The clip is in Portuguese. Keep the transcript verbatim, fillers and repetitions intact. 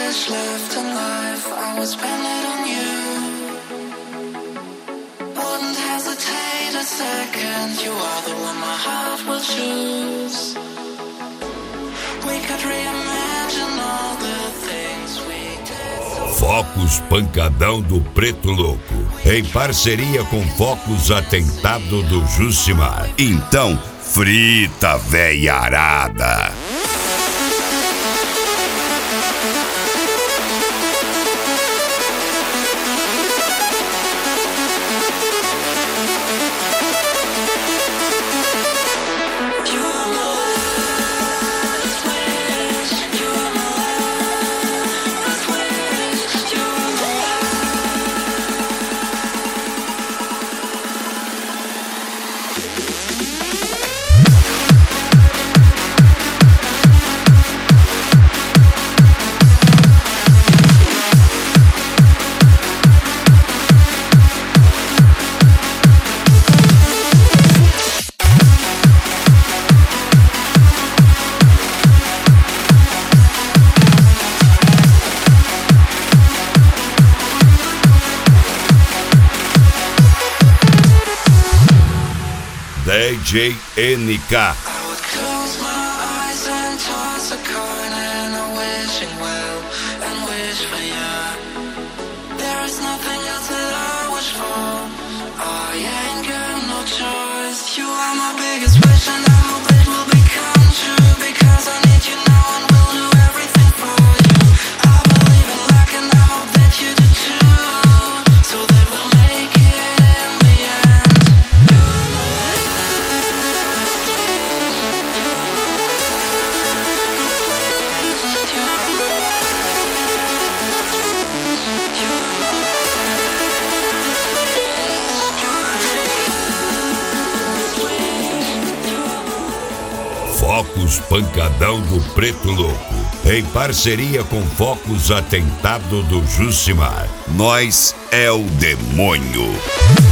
wish left in life, I would spend it on you. Wouldn't hesitate a second, you are the one my heart will choose. We could reimagine all the things we did. Focus Pancadão do Preto Louco, em parceria com Focus Atentado do Jucimar. Então, frita véia arada. D J N K. Focus Pancadão do Preto Louco, em parceria com Focus Atentado do Jucimar. Nós é o demônio.